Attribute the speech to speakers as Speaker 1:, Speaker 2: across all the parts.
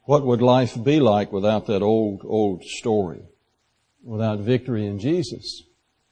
Speaker 1: What would life be like without that old story, without victory in Jesus?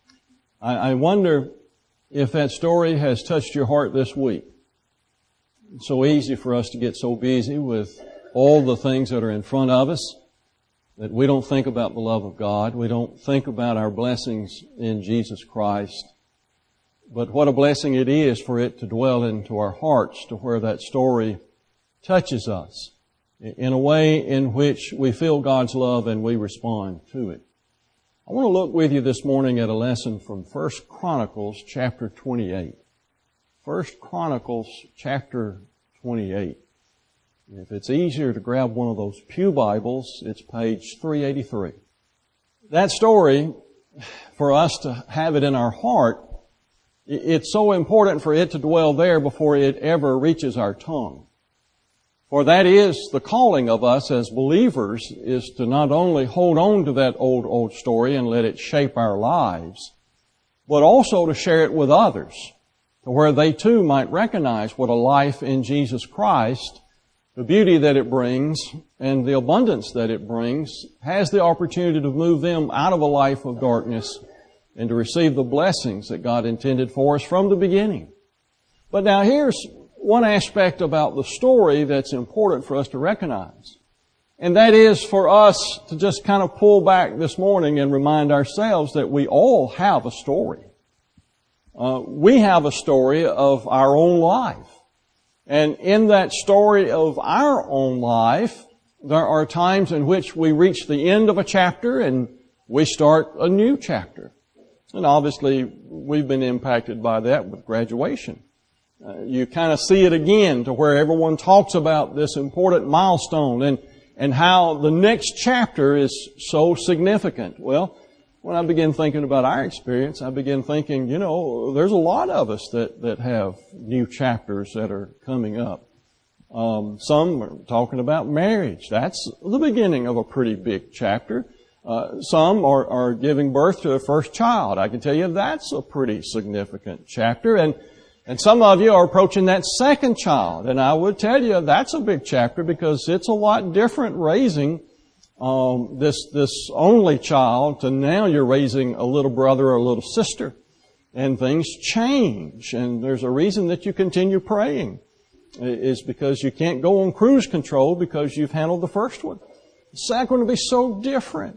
Speaker 1: I wonder if that story has touched your heart this week. It's so easy for us to get so busy with all the things that are in front of us that we don't think about the love of God. We don't think about our blessings in Jesus Christ. But what a blessing it is for it to dwell into our hearts, to where that story touches us in a way in which we feel God's love and we respond to it. I want to look with you this morning at a lesson from 1 Chronicles chapter 28. 1 Chronicles chapter 28. If it's easier to grab one of those pew Bibles, it's page 383. That story, for us to have it in our heart, it's so important for it to dwell there before it ever reaches our tongue. For that is the calling of us as believers, is to not only hold on to that old story and let it shape our lives, but also to share it with others, to where they too might recognize what a life in Jesus Christ, the beauty that it brings and the abundance that it brings, has the opportunity to move them out of a life of darkness and to receive the blessings that God intended for us from the beginning. But now here's one aspect about the story that's important for us to recognize. And that is for us to just kind of pull back this morning and remind ourselves that we all have a story. We have a story of our own life. And in that story of our own life, there are times in which we reach the end of a chapter and we start a new chapter. And obviously, we've been impacted by that with graduation. You kind of see it again to where everyone talks about this important milestone and how the next chapter is so significant. Well, when I begin thinking about our experience, I begin thinking, there's a lot of us that have new chapters that are coming up. Some are talking about marriage. That's the beginning of a pretty big chapter. Some are giving birth to their first child. I can tell you that's a pretty significant chapter. And some of you are approaching that second child. And I would tell you that's a big chapter because it's a lot different raising this only child to now you're raising a little brother or a little sister. And things change. And there's a reason that you continue praying. Is because you can't go on cruise control because you've handled the first one. The second one will be so different.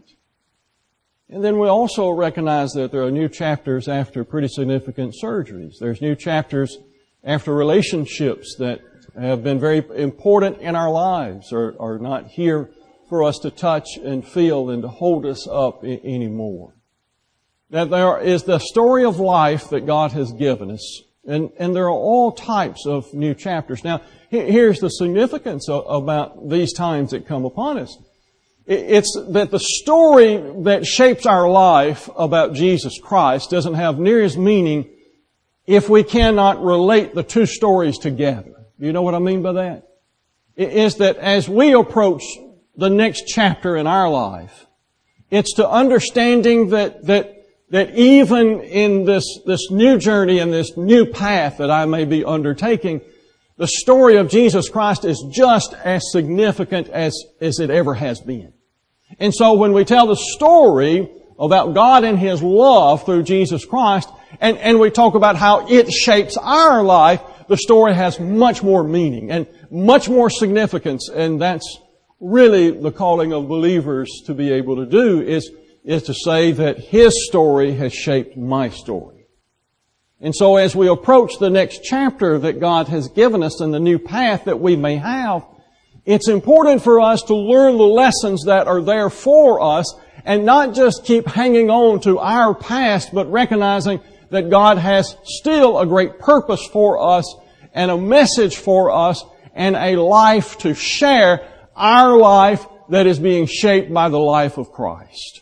Speaker 1: And then we also recognize that there are new chapters after pretty significant surgeries. There's new chapters after relationships that have been very important in our lives are not here for us to touch and feel and to hold us up anymore. That there is the story of life that God has given us. And there are all types of new chapters. Now, here's the significance about these times that come upon us. It's that the story that shapes our life about Jesus Christ doesn't have near as meaning if we cannot relate the two stories together. Do you know what I mean by that? It is that as we approach the next chapter in our life, it's to understanding that even in this new journey and this new path that I may be undertaking, the story of Jesus Christ is just as significant as it ever has been. And so when we tell the story about God and His love through Jesus Christ, and we talk about how it shapes our life, the story has much more meaning and much more significance. And that's really the calling of believers to be able to do is to say that His story has shaped my story. And so as we approach the next chapter that God has given us and the new path that we may have, it's important for us to learn the lessons that are there for us and not just keep hanging on to our past, but recognizing that God has still a great purpose for us and a message for us and a life to share, our life that is being shaped by the life of Christ.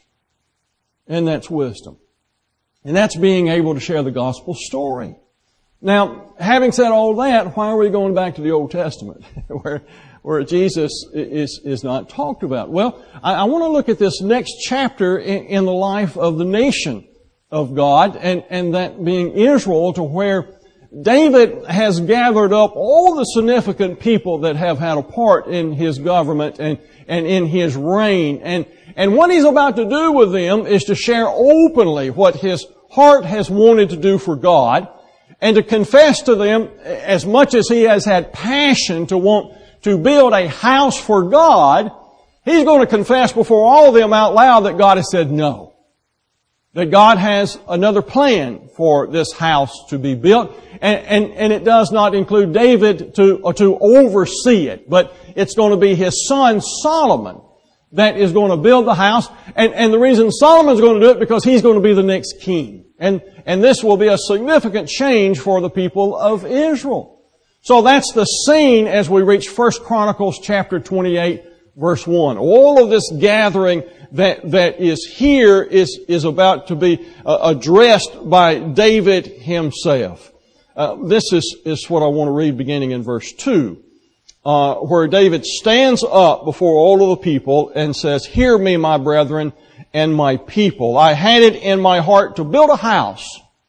Speaker 1: And that's wisdom. And that's being able to share the gospel story. Now, having said all that, why are we going back to the Old Testament where Jesus is not talked about? Well, I want to look at this next chapter in the life of the nation of God and that being Israel, to where David has gathered up all the significant people that have had a part in his government and in his reign. And what he's about to do with them is to share openly what his heart has wanted to do for God, and to confess to them, as much as he has had passion to want to build a house for God, he's going to confess before all of them out loud that God has said no. That God has another plan for this house to be built, and it does not include David to oversee it, but it's going to be his son Solomon that is going to build the house, and the reason Solomon's going to do it because he's going to be the next king. And this will be a significant change for the people of Israel. So that's the scene as we reach 1 Chronicles chapter 28, verse 1. All of this gathering that is here is about to be addressed by David himself. This is what I want to read beginning in verse 2, where David stands up before all of the people and says, "Hear me, my brethren, and my people. I had it in my heart to build a house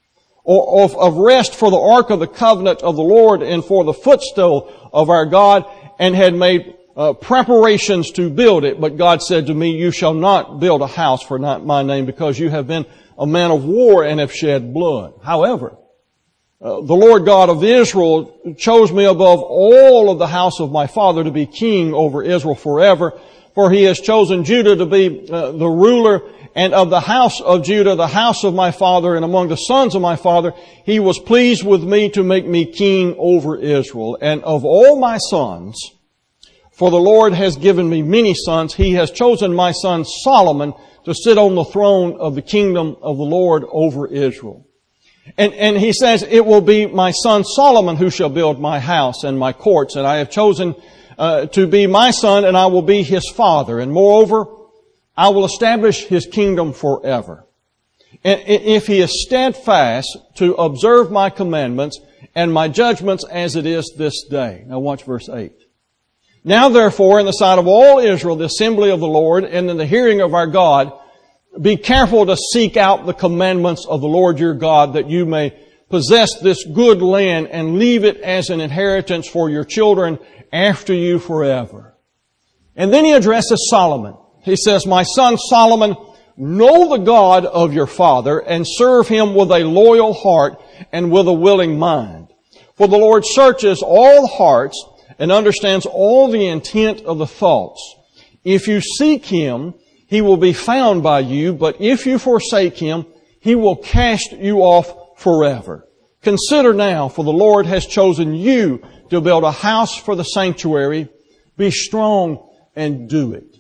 Speaker 1: of rest for the ark of the covenant of the Lord and for the footstool of our God, and had made preparations to build it. But God said to me, you shall not build a house for my name, because you have been a man of war and have shed blood. However, the Lord God of Israel chose me above all of the house of my father to be king over Israel forever. For he has chosen Judah to be the ruler, and of the house of Judah, the house of my father, and among the sons of my father, he was pleased with me to make me king over Israel. And of all my sons, for the Lord has given me many sons, he has chosen my son Solomon to sit on the throne of the kingdom of the Lord over Israel. And he says, it will be my son Solomon who shall build my house and my courts, and I have chosen to be my son, and I will be his father. And moreover, I will establish his kingdom forever. And if he is steadfast to observe my commandments and my judgments as it is this day. Now watch verse 8. Now therefore, in the sight of all Israel, the assembly of the Lord, and in the hearing of our God, be careful to seek out the commandments of the Lord your God, that you may possess this good land and leave it as an inheritance for your children after you forever. And then he addresses Solomon. He says, my son Solomon, know the God of your father and serve him with a loyal heart and with a willing mind. For the Lord searches all the hearts and understands all the intent of the thoughts. If you seek him, he will be found by you, but if you forsake him, he will cast you off forever. Consider now, for the Lord has chosen you to build a house for the sanctuary. Be strong and do it.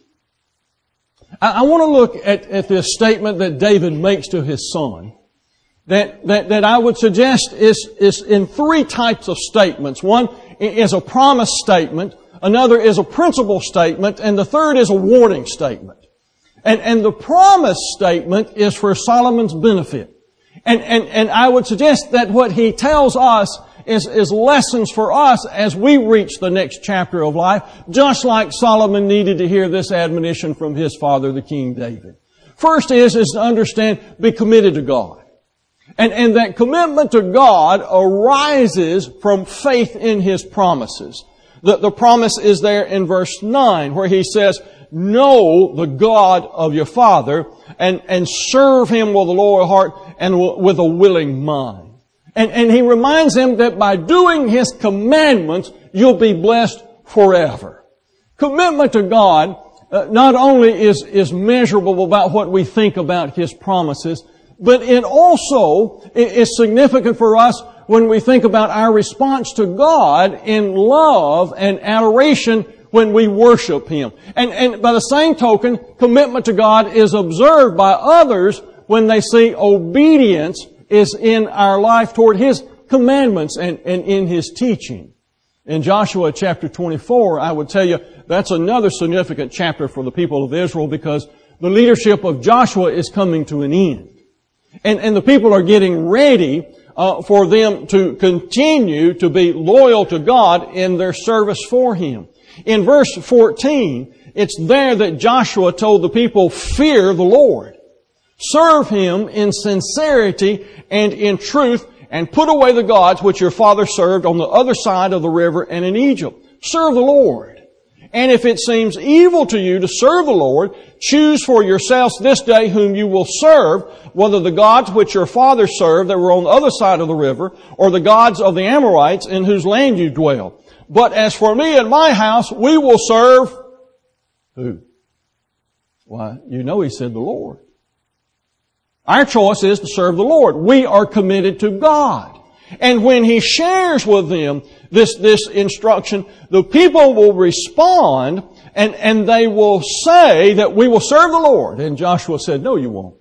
Speaker 1: I want to look at this statement that David makes to his son that I would suggest is in three types of statements. One is a promise statement, another is a principle statement, and the third is a warning statement. And the promise statement is for Solomon's benefit. And I would suggest that what he tells us is lessons for us as we reach the next chapter of life, just like Solomon needed to hear this admonition from his father, the King David. First is to understand, be committed to God. And that commitment to God arises from faith in His promises. The promise is there in verse 9, where he says, know the God of your father and serve him with a loyal heart and with a willing mind. And he reminds him that by doing his commandments, you'll be blessed forever. Commitment to God not only is measurable about what we think about His promises, but it also is significant for us when we think about our response to God in love and adoration when we worship Him. And by the same token, commitment to God is observed by others when they see obedience is in our life toward His commandments and in His teaching. In Joshua chapter 24, I would tell you that's another significant chapter for the people of Israel, because the leadership of Joshua is coming to an end. And the people are getting ready for them to continue to be loyal to God in their service for Him. In verse 14, it's there that Joshua told the people, fear the Lord. Serve Him in sincerity and in truth and put away the gods which your father served on the other side of the river and in Egypt. Serve the Lord. And if it seems evil to you to serve the Lord, choose for yourselves this day whom you will serve, whether the gods which your father served that were on the other side of the river, or the gods of the Amorites in whose land you dwell. But as for me and my house, we will serve who? Why, you know he said the Lord. Our choice is to serve the Lord. We are committed to God. And when he shares with them this instruction, the people will respond and they will say that we will serve the Lord. And Joshua said, no, you won't.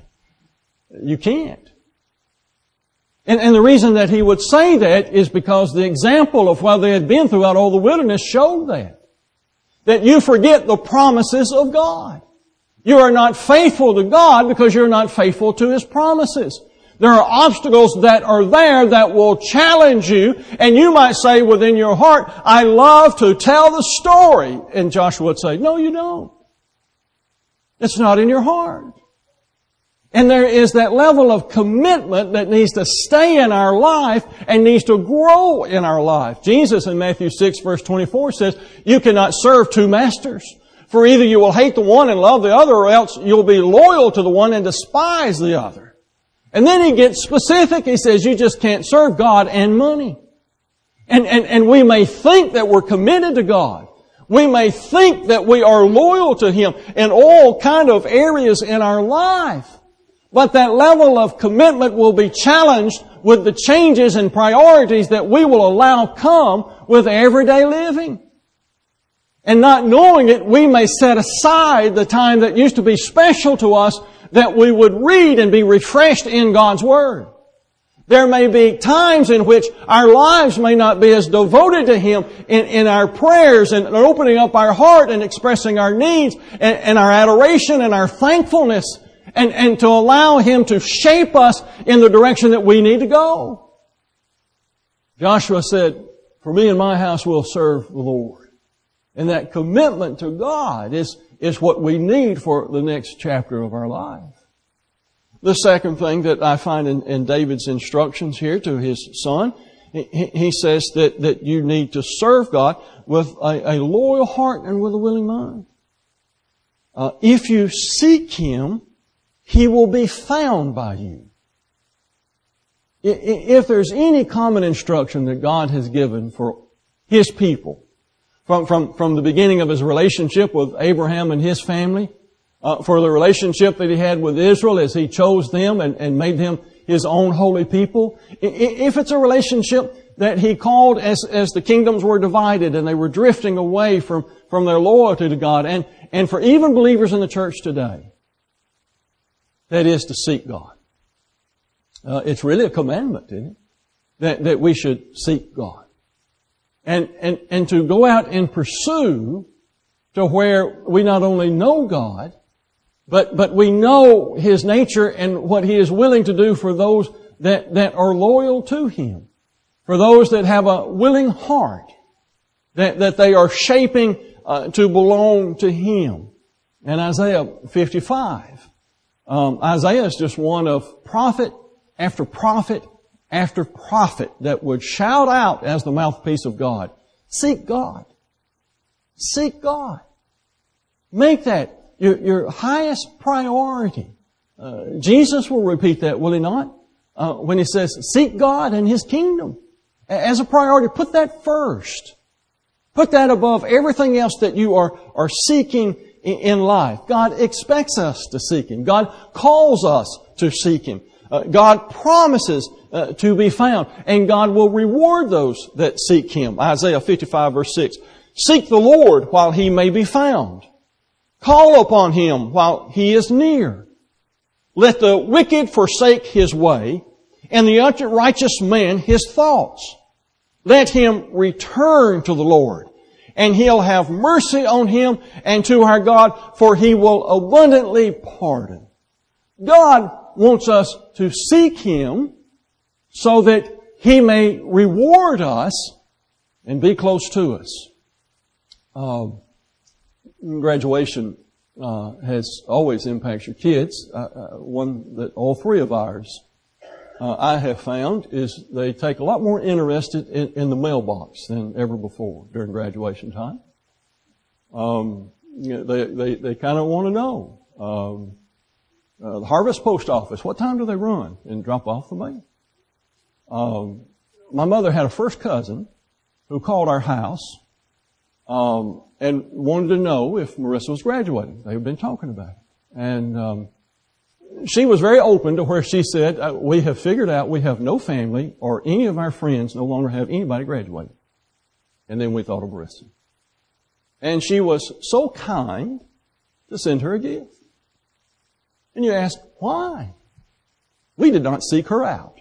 Speaker 1: You can't. And the reason that he would say that is because the example of what they had been throughout all the wilderness showed that. That you forget the promises of God. You are not faithful to God because you're not faithful to His promises. There are obstacles that are there that will challenge you, and you might say within your heart, I love to tell the story. And Joshua would say, no, you don't. It's not in your heart. And there is that level of commitment that needs to stay in our life and needs to grow in our life. Jesus in Matthew 6 verse 24 says, you cannot serve two masters. For either you will hate the one and love the other, or else you'll be loyal to the one and despise the other. And then he gets specific. He says, you just can't serve God and money. And we may think that we're committed to God. We may think that we are loyal to Him in all kind of areas in our life. But that level of commitment will be challenged with the changes and priorities that we will allow come with everyday living. And not knowing it, we may set aside the time that used to be special to us that we would read and be refreshed in God's Word. There may be times in which our lives may not be as devoted to Him in our prayers and opening up our heart and expressing our needs and our adoration and our thankfulness and to allow Him to shape us in the direction that we need to go. Joshua said, for me and my house we'll serve the Lord. And that commitment to God is what we need for the next chapter of our life. The second thing that I find in David's instructions here to his son, he says that you need to serve God with a loyal heart and with a willing mind. If you seek Him, He will be found by you. If there's any common instruction that God has given for His people, from the beginning of His relationship with Abraham and his family, for the relationship that He had with Israel as He chose them and made them His own holy people. If it's a relationship that He called as the kingdoms were divided and they were drifting away from their loyalty to God, and for even believers in the church today, that is to seek God. It's really a commandment, isn't it? That we should seek God. And to go out and pursue to where we not only know God, but we know His nature and what He is willing to do for those that are loyal to Him. For those that have a willing heart, that they are shaping to belong to Him. And Isaiah 55, Isaiah is just one of prophet after prophet after prophet that would shout out as the mouthpiece of God, seek God. Seek God. Make that your highest priority. Jesus will repeat that, will He not? When He says, seek God and His kingdom. As a priority, put that first. Put that above everything else that you are seeking in life. God expects us to seek Him. God calls us to seek Him. God promises to be found. And God will reward those that seek Him. Isaiah 55 verse 6. Seek the Lord while He may be found. Call upon Him while He is near. Let the wicked forsake his way, and the unrighteous man his thoughts. Let him return to the Lord, and He'll have mercy on him and to our God, for He will abundantly pardon. God wants us to seek Him so that He may reward us and be close to us. Graduation has always impacted your kids. One that all three of ours I have found is they take a lot more interest in the mailbox than ever before during graduation time. They kind of want to know. The Harvest Post Office, what time do they run and drop off the mail? My mother had a first cousin who called our house and wanted to know if Marissa was graduating. They had been talking about it. And she was very open to where she said, we have figured out we have no family or any of our friends no longer have anybody graduating. And then we thought of Marissa. And she was so kind to send her a gift. And you ask, why? We did not seek her out.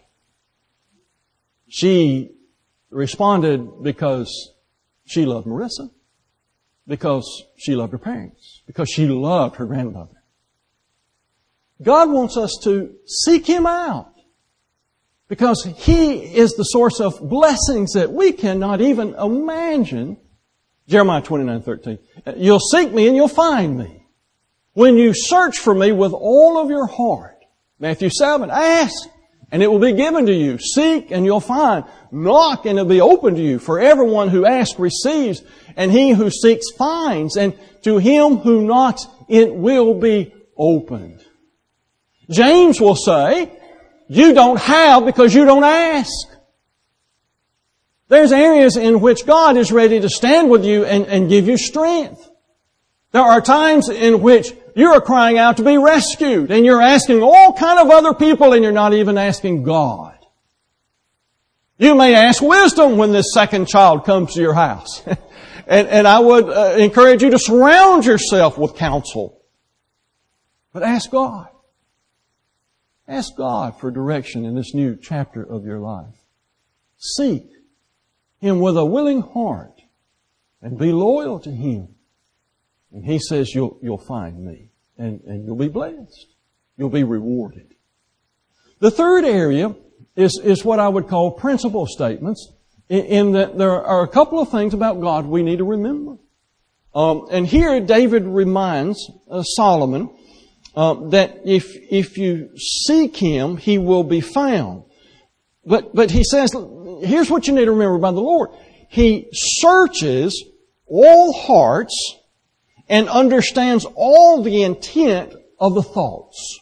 Speaker 1: She responded because she loved Marissa, because she loved her parents, because she loved her grandmother. God wants us to seek Him out because He is the source of blessings that we cannot even imagine. Jeremiah 29:13. You'll seek me and you'll find me when you search for me with all of your heart. Matthew 7, ask and it will be given to you. Seek and you'll find. Knock and it will be open to you. For everyone who asks receives, and he who seeks finds, and to him who knocks it will be opened. James will say, you don't have because you don't ask. There's areas in which God is ready to stand with you and give you strength. There are times in which you're crying out to be rescued and you're asking all kind of other people and you're not even asking God. You may ask wisdom when this second child comes to your house. and I would encourage you to surround yourself with counsel. But ask God. Ask God for direction in this new chapter of your life. Seek Him with a willing heart and be loyal to Him. And He says you'll find me and you'll be blessed. You'll be rewarded. The third area is what I would call principle statements, in that there are a couple of things about God we need to remember. And here David reminds Solomon that if you seek Him, He will be found. But he says, here's what you need to remember about the Lord. He searches all hearts and understands all the intent of the thoughts.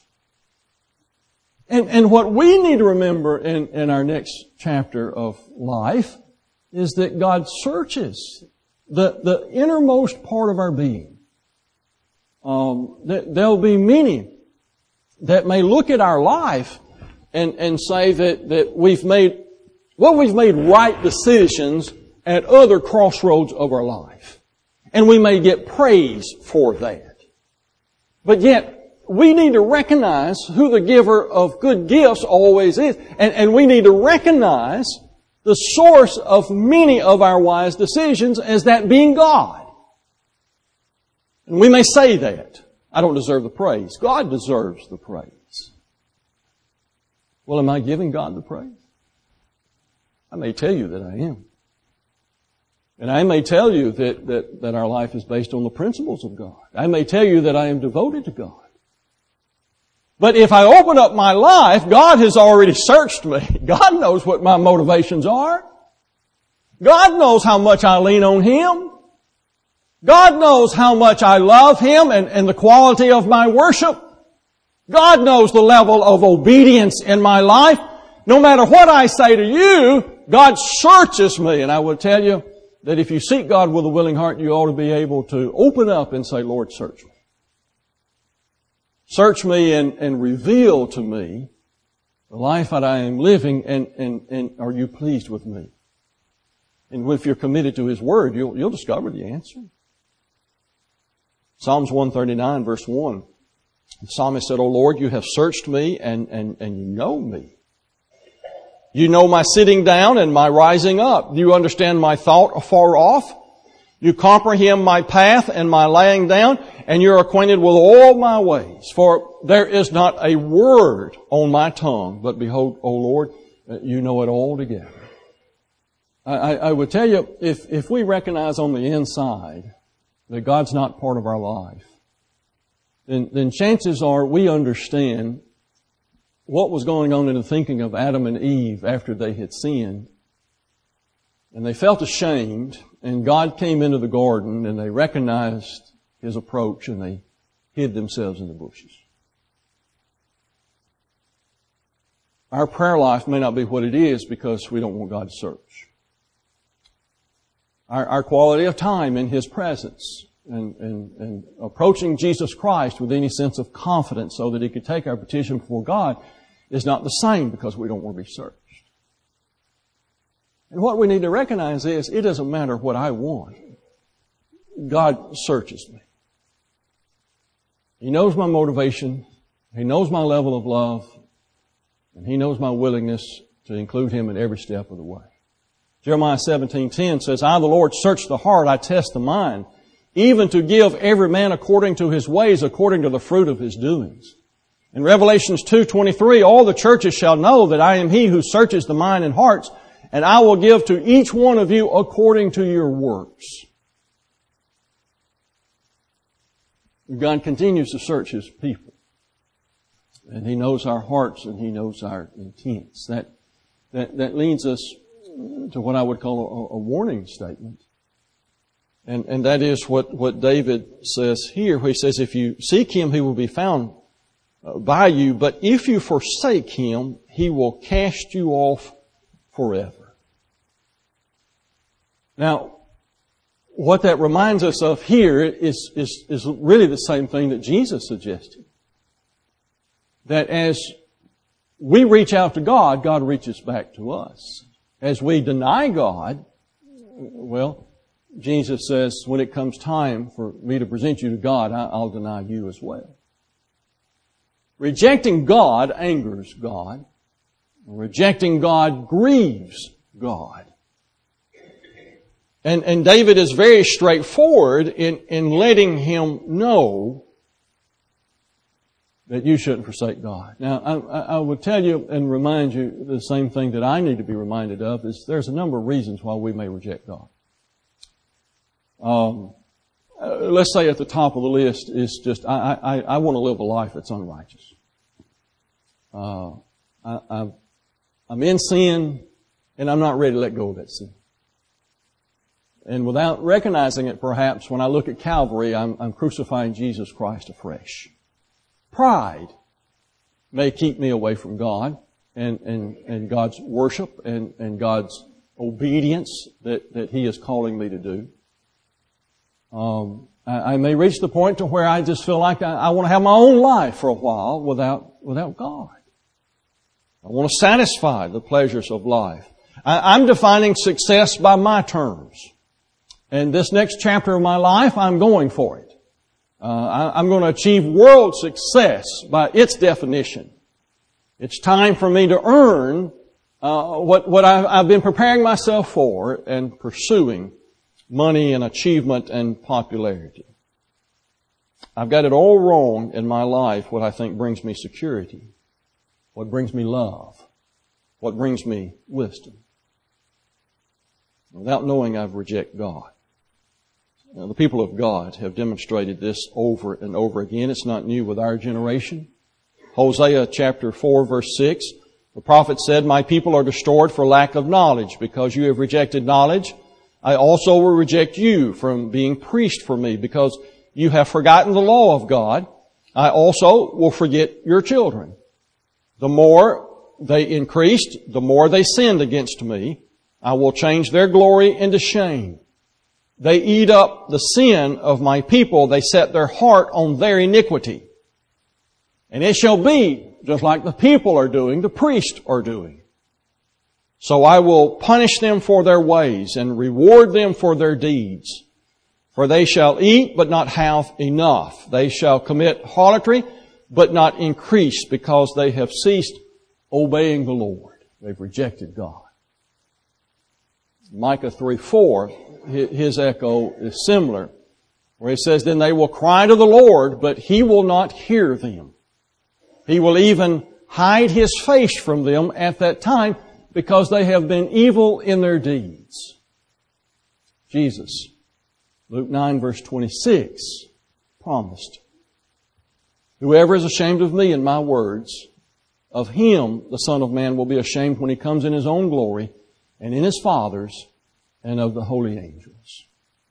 Speaker 1: And what we need to remember in our next chapter of life is that God searches the innermost part of our being. There'll be many that may look at our life and say that we've made right decisions at other crossroads of our life. And we may get praise for that. But yet, we need to recognize who the giver of good gifts always is. And we need to recognize the source of many of our wise decisions as that being God. And we may say that. I don't deserve the praise. God deserves the praise. Well, am I giving God the praise? I may tell you that I am. And I may tell you that our life is based on the principles of God. I may tell you that I am devoted to God. But if I open up my life, God has already searched me. God knows what my motivations are. God knows how much I lean on Him. God knows how much I love Him and the quality of my worship. God knows the level of obedience in my life. No matter what I say to you, God searches me. And I will tell you that if you seek God with a willing heart, you ought to be able to open up and say, Lord, search me. Search me and reveal to me the life that I am living, and are you pleased with me? And if you're committed to His Word, you'll discover the answer. Psalms 139 verse 1. The psalmist said, O Lord, you have searched me and you know me. You know my sitting down and my rising up. You understand my thought afar off. You comprehend my path and my laying down, and you're acquainted with all my ways. For there is not a word on my tongue, but behold, O Lord, you know it all together. I would tell you, if we recognize on the inside that God's not part of our life, then chances are we understand what was going on in the thinking of Adam and Eve after they had sinned. And they felt ashamed, and God came into the garden, and they recognized His approach, and they hid themselves in the bushes. Our prayer life may not be what it is because we don't want God to search. Our quality of time in His presence and approaching Jesus Christ with any sense of confidence so that He could take our petition before God is not the same because we don't want to be searched. And what we need to recognize is it doesn't matter what I want. God searches me. He knows my motivation. He knows my level of love. And He knows my willingness to include Him in every step of the way. Jeremiah 17:10 says, I, the Lord, search the heart, I test the mind, even to give every man according to his ways, according to the fruit of his doings. In Revelations 2:23, all the churches shall know that I am He who searches the mind and hearts, and I will give to each one of you according to your works. God continues to search His people. And He knows our hearts and He knows our intents. That leads us to what I would call a warning statement. And that is what David says here. He says, if you seek Him, He will be found by you. But if you forsake Him, He will cast you off forever. Now, what that reminds us of here is really the same thing that Jesus suggested. That as we reach out to God, God reaches back to us. As we deny God, well, Jesus says, when it comes time for me to present you to God, I'll deny you as well. Rejecting God angers God. Rejecting God grieves God. And David is very straightforward in letting him know that you shouldn't forsake God. Now, I would tell you and remind you the same thing that I need to be reminded of is there's a number of reasons why we may reject God. Let's say at the top of the list is just, I want to live a life that's unrighteous. I'm in sin and I'm not ready to let go of that sin. And without recognizing it, perhaps, when I look at Calvary, I'm crucifying Jesus Christ afresh. Pride may keep me away from God and God's worship and God's obedience that He is calling me to do. I may reach the point to where I just feel like I want to have my own life for a while without God. I want to satisfy the pleasures of life. I'm defining success by my terms. And this next chapter of my life, I'm going for it. I'm going to achieve world success by its definition. It's time for me to earn what I've been preparing myself for and pursuing money and achievement and popularity. I've got it all wrong in my life, what I think brings me security, what brings me love, what brings me wisdom. Without knowing, I've rejected God. Now, the people of God have demonstrated this over and over again. It's not new with our generation. Hosea chapter 4 verse 6, the prophet said, my people are destroyed for lack of knowledge. Because you have rejected knowledge, I also will reject you from being priest for me. Because you have forgotten the law of God, I also will forget your children. The more they increased, the more they sinned against me. I will change their glory into shame. They eat up the sin of my people. They set their heart on their iniquity. And it shall be, just like the people are doing, the priests are doing. So I will punish them for their ways and reward them for their deeds. For they shall eat, but not have enough. They shall commit harlotry, but not increase, because they have ceased obeying the Lord. They've rejected God. Micah 3:4, his echo is similar, where he says, then they will cry to the Lord, but He will not hear them. He will even hide His face from them at that time, because they have been evil in their deeds. Jesus, Luke 9 verse 26, promised, whoever is ashamed of me and my words, of Him, the Son of Man, will be ashamed when He comes in His own glory and in His Father's and of the holy angels.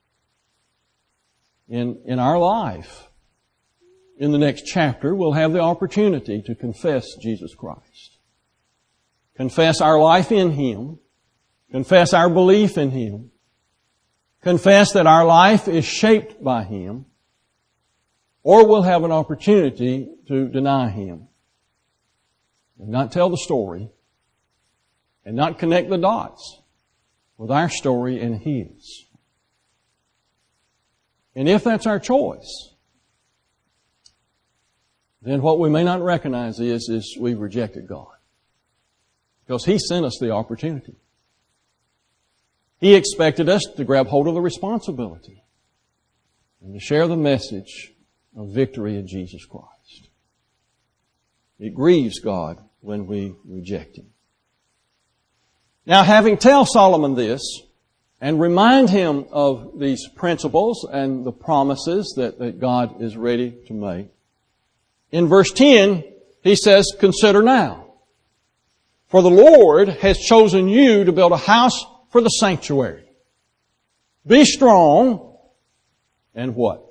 Speaker 1: In our life, in the next chapter, we'll have the opportunity to confess Jesus Christ. Confess our life in Him. Confess our belief in Him. Confess that our life is shaped by Him. Or we'll have an opportunity to deny Him. And not tell the story. And not connect the dots with our story and His. And if that's our choice, then what we may not recognize is we've rejected God. Because He sent us the opportunity. He expected us to grab hold of the responsibility and to share the message of victory in Jesus Christ. It grieves God when we reject Him. Now, having tell Solomon this, and remind him of these principles and the promises that God is ready to make, in verse 10, he says, "Consider now, for the Lord has chosen you to build a house for the sanctuary. Be strong," and what?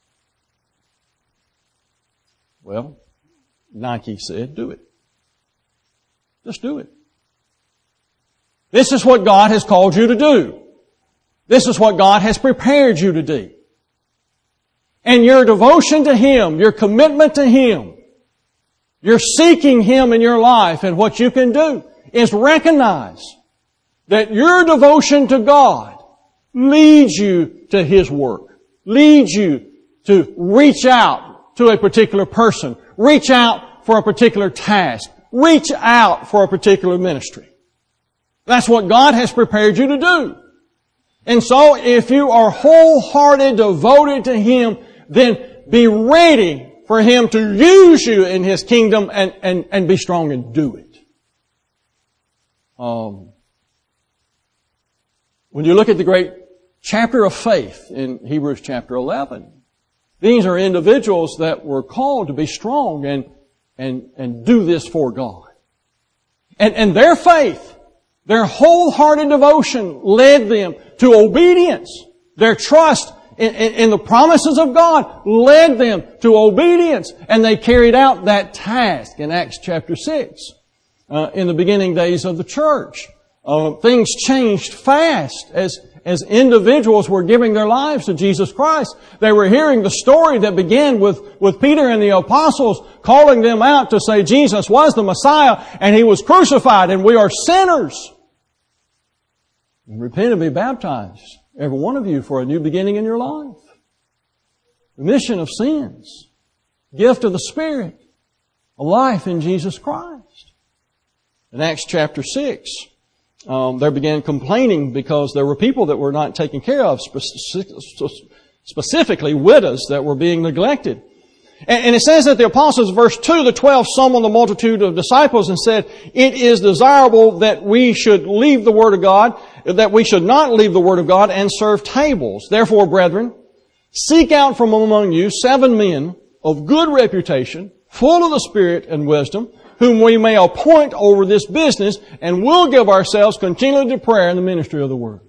Speaker 1: Well, Nike said, do it. Just do it. This is what God has called you to do. This is what God has prepared you to do. And your devotion to Him, your commitment to Him, your seeking Him in your life, and what you can do is recognize that your devotion to God leads you to His work, leads you to reach out to a particular person, reach out for a particular task, reach out for a particular ministry. That's what God has prepared you to do. And so if you are wholehearted, devoted to Him, then be ready for Him to use you in His kingdom and be strong and do it. When you look at the great chapter of faith in Hebrews chapter 11, these are individuals that were called to be strong and do this for God. And their faith, their wholehearted devotion led them to obedience. Their trust in the promises of God led them to obedience. And they carried out that task in Acts chapter 6. In the beginning days of the church. Things changed fast as individuals were giving their lives to Jesus Christ. They were hearing the story that began with Peter and the apostles calling them out to say Jesus was the Messiah and He was crucified and we are sinners. And repent and be baptized, every one of you, for a new beginning in your life. Remission of sins. Gift of the Spirit. A life in Jesus Christ. In Acts chapter 6, they began complaining because there were people that were not taken care of, specifically widows that were being neglected. And it says that the apostles, verse 2, the 12 summoned the multitude of disciples and said, "It is desirable that we should leave the Word of God, that we should not leave the Word of God and serve tables. Therefore, brethren, seek out from among you 7 men of good reputation, full of the Spirit and wisdom, whom we may appoint over this business, and will give ourselves continually to prayer and the ministry of the Word."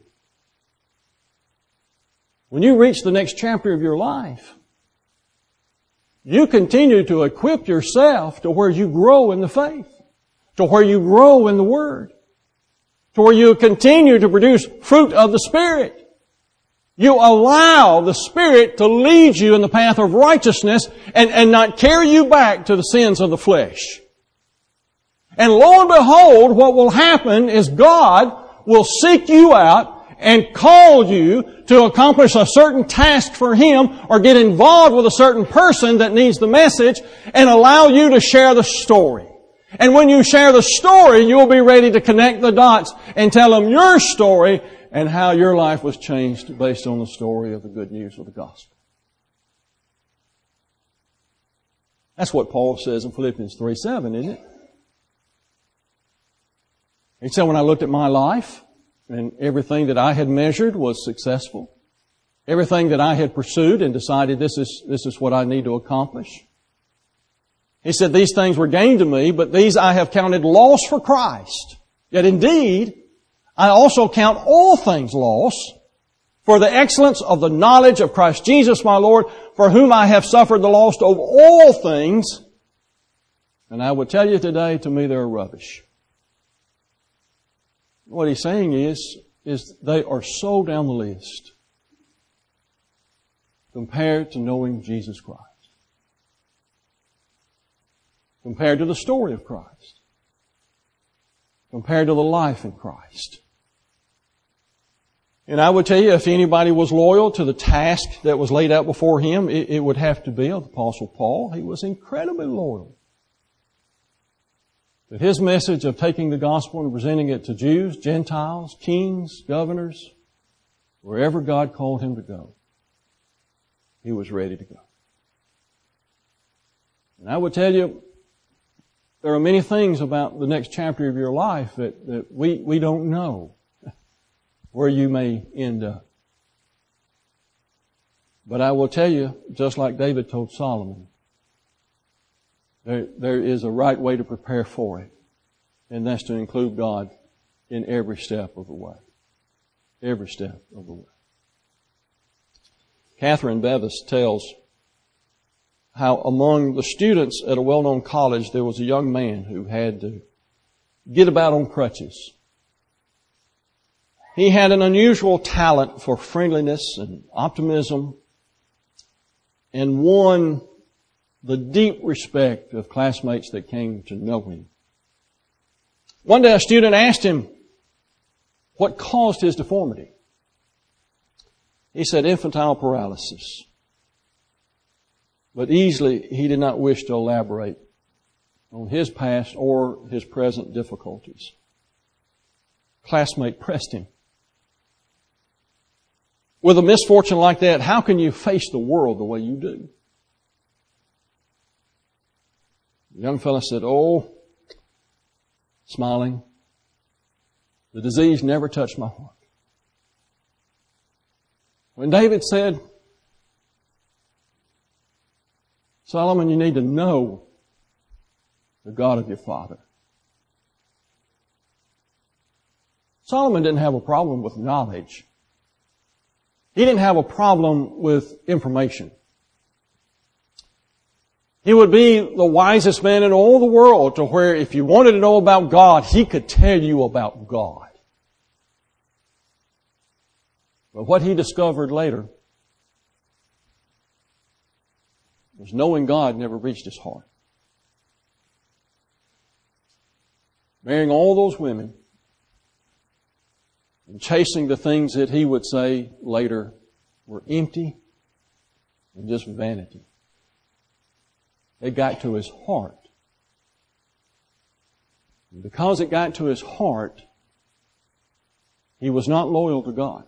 Speaker 1: When you reach the next chapter of your life, you continue to equip yourself to where you grow in the faith, to where you grow in the Word, to where you continue to produce fruit of the Spirit. You allow the Spirit to lead you in the path of righteousness and not carry you back to the sins of the flesh. And lo and behold, what will happen is God will seek you out and call you to accomplish a certain task for Him or get involved with a certain person that needs the message and allow you to share the story. And when you share the story, you'll be ready to connect the dots and tell them your story and how your life was changed based on the story of the good news of the gospel. That's what Paul says in Philippians 3:7, isn't it? He said, when I looked at my life, and everything that I had measured was successful. Everything that I had pursued and decided this is what I need to accomplish. He said, these things were gain to me, but these I have counted loss for Christ. Yet indeed, I also count all things loss for the excellence of the knowledge of Christ Jesus my Lord, for whom I have suffered the loss of all things. And I would tell you today, to me, they're rubbish. What he's saying is they are so down the list compared to knowing Jesus Christ. Compared to the story of Christ. Compared to the life in Christ. And I would tell you, if anybody was loyal to the task that was laid out before him, it would have to be the Apostle Paul. He was incredibly loyal. But his message of taking the gospel and presenting it to Jews, Gentiles, kings, governors, wherever God called him to go, he was ready to go. And I would tell you, there are many things about the next chapter of your life that we don't know where you may end up. But I will tell you, just like David told Solomon, there is a right way to prepare for it. And that's to include God in every step of the way. Every step of the way. Catherine Bevis tells how among the students at a well-known college there was a young man who had to get about on crutches. He had an unusual talent for friendliness and optimism and won the deep respect of classmates that came to know him. One day a student asked him what caused his deformity. He said infantile paralysis. But easily he did not wish to elaborate on his past or his present difficulties. Classmate pressed him. With a misfortune like that, how can you face the world the way you do? The young fellow said, smiling, the disease never touched my heart. When David said, Solomon, you need to know the God of your father. Solomon didn't have a problem with knowledge. He didn't have a problem with information. He would be the wisest man in all the world, to where if you wanted to know about God, he could tell you about God. But what he discovered later was knowing God never reached his heart. Marrying all those women and chasing the things that he would say later were empty and just vanity. It got to his heart. And because it got to his heart, he was not loyal to God.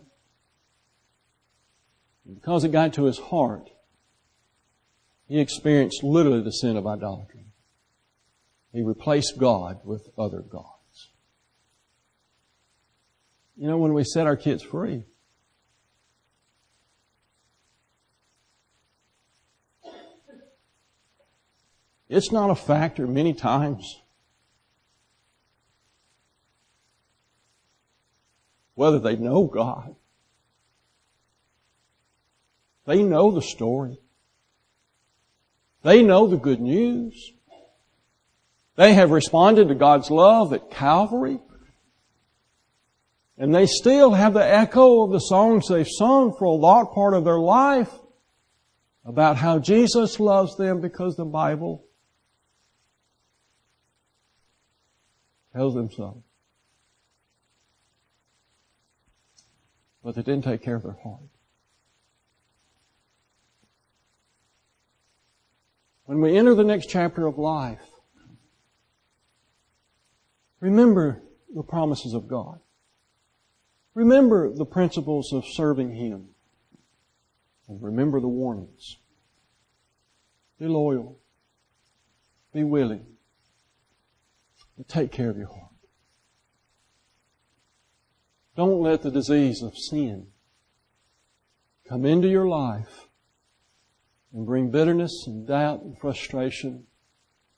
Speaker 1: And because it got to his heart, he experienced literally the sin of idolatry. He replaced God with other gods. You know, when we set our kids free, it's not a factor many times whether they know God. They know the story. They know the good news. They have responded to God's love at Calvary. And they still have the echo of the songs they've sung for a lot part of their life about how Jesus loves them because the Bible tells them so. But they didn't take care of their heart. When we enter the next chapter of life, remember the promises of God. Remember the principles of serving Him. And remember the warnings. Be loyal. Be willing. But take care of your heart. Don't let the disease of sin come into your life and bring bitterness and doubt and frustration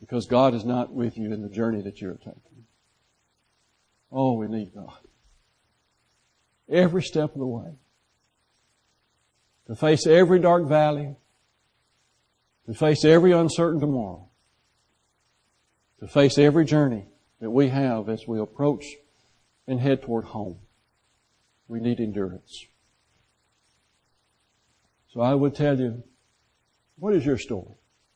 Speaker 1: because God is not with you in the journey that you're taking. Oh, we need God. Every step of the way. To face every dark valley. To face every uncertain tomorrow. To face every journey that we have as we approach and head toward home. We need endurance. So I would tell you, what is your story?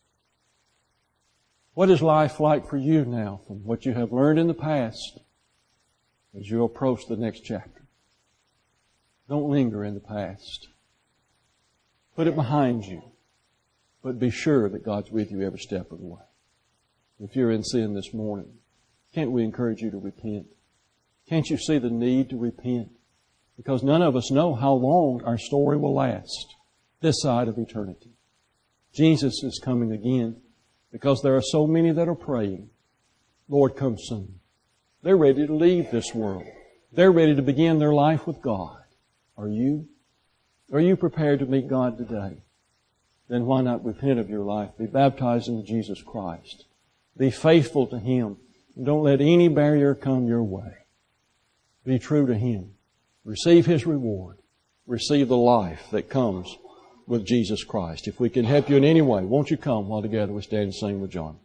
Speaker 1: What is life like for you now from what you have learned in the past as you approach the next chapter? Don't linger in the past. Put it behind you. But be sure that God's with you every step of the way. If you're in sin this morning, can't we encourage you to repent? Can't you see the need to repent? Because none of us know how long our story will last this side of eternity. Jesus is coming again because there are so many that are praying, Lord, come soon. They're ready to leave this world. They're ready to begin their life with God. Are you? Are you prepared to meet God today? Then why not repent of your life? Be baptized into Jesus Christ. Be faithful to Him. And don't let any barrier come your way. Be true to Him. Receive His reward. Receive the life that comes with Jesus Christ. If we can help you in any way, won't you come while together we stand and sing with John?